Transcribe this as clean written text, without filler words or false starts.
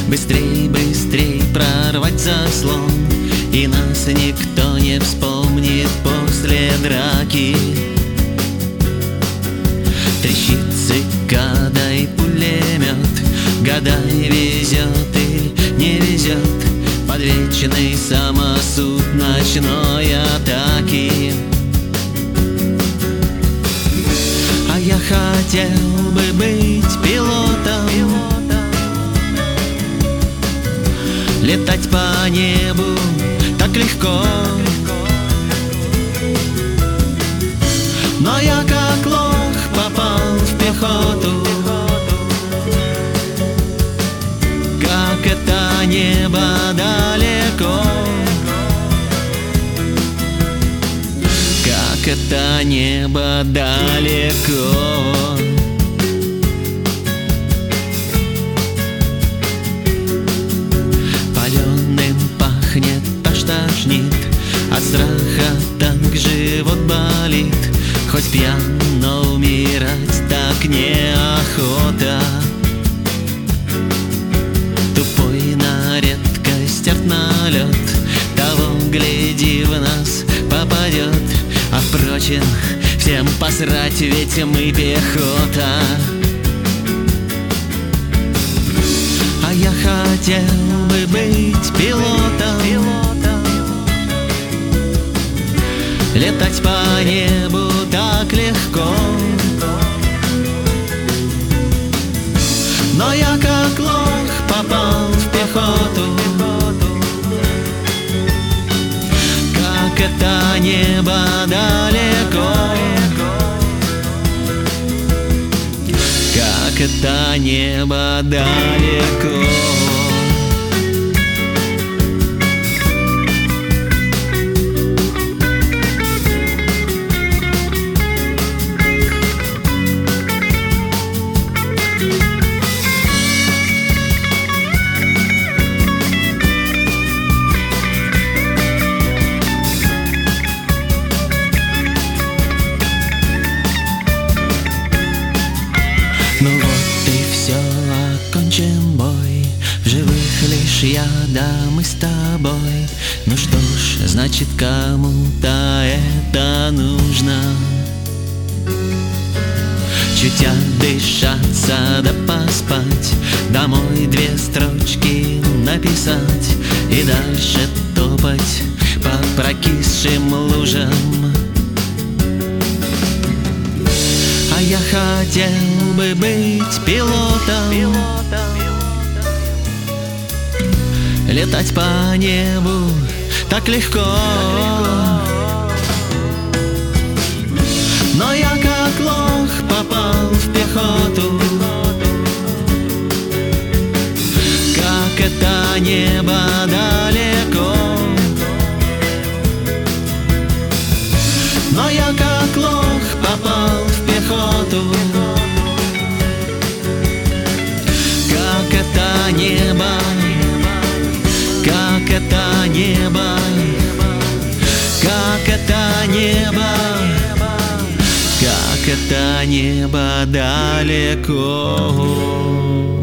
Быстрей, быстрей прорвать заслон, и нас никто не вспомнит после драки. Трещит цикада и пулемет, гадай, везет или не везет под вечный самосуд ночной атаки. А я хотел бы быть пилотом, летать по небу так легко. Но я как лох попал в пехоту. Как это небо далеко, как это небо далеко. Паленым пахнет, аж тошнит, от страха так живот болит. Хоть пьян, но умирать так неохота. Тупой на редкость артналет, того гляди в нас попадет. А впрочем, всем посрать, ведь мы пехота. А я хотел бы быть пилотом, летать по небу так легко. Но я как лох попал в пехоту. Как это небо далеко, как это небо далеко. Ну вот и все, окончен бой. В живых лишь я, да мы с тобой. Ну что ж, значит кому-то это нужно. Чуть отдышаться да поспать, домой 2 строчки написать и дальше топать по прокисшим лужам. А я хотел бы быть пилотом, летать по небу так легко. Но я как лох попал в пехоту. Как это небо далеко, но я как лох попал в пехоту. Как это небо, как это небо, как это небо, как это небо далеко.